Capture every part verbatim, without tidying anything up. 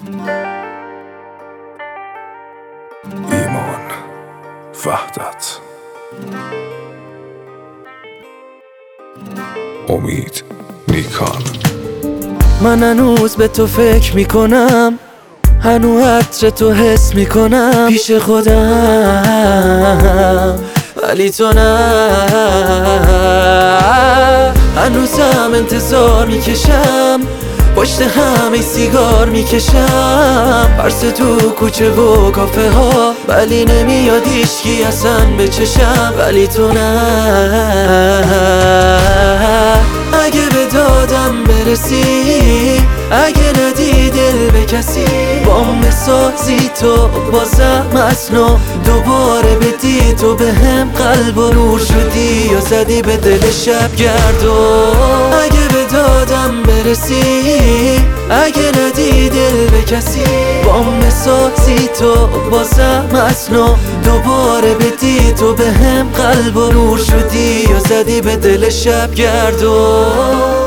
ایمان وحدت امید نیکان. من هنوز به تو فکر میکنم، هنوز عطر تو حس میکنم پیش خودم، ولی تو نه. هنوزم انتظار میکشم، پشت همه سیگار میکشم، پرس تو کوچه و کافه ها، ولی نمیاد هیچکی اصلا به چشم، ولی تو نه. اگه به دادم برسی، اگه ندی دل به کسی، بام بسازی تو بازم از نو، دوباره بدی تو به هم قلب و نور شدی یا زدی به دل شب گردون. اگه به دادم برسی، اگه ندی دل به کسی، بام بسازی تو بازم از نو، دوباره بدی تو به هم قلب و نور شدی یا زدی به دل شب گردون.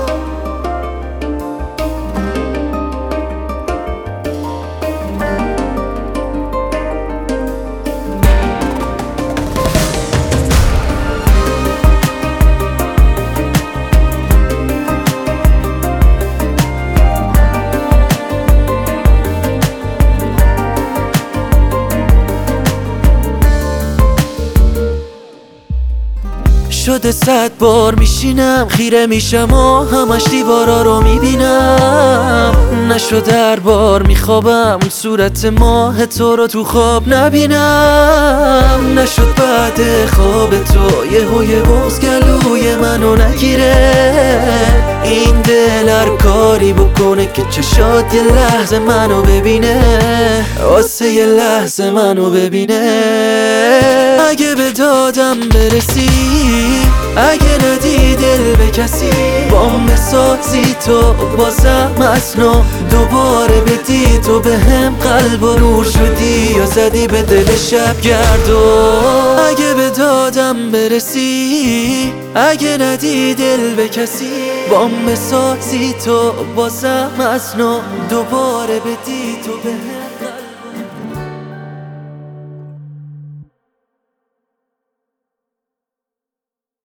شده صد بار میشینم، خیره میشم و همش دیوارا رو میبینم. نشد هر بار میخوابم اون صورت ماه تو رو تو خواب نبینم. نشد بعد خواب تو یه هوی بغز گلوی منو نگیره. این دل هر کاری بکنه که چشات یه لحظه منو ببینه، واسه یه لحظه منو ببینه. اگه به دادم برسی، اگه ندی دل به کسی، بام بسازی تو بازم از نو، دوباره بدی تو به هم قلب و نور شدی یا زدی به دل شب گردون. اگه به دادم برسی، اگه ندی دل به کسی، بام بسازی تو بازم از نو، دوباره بدی تو به هم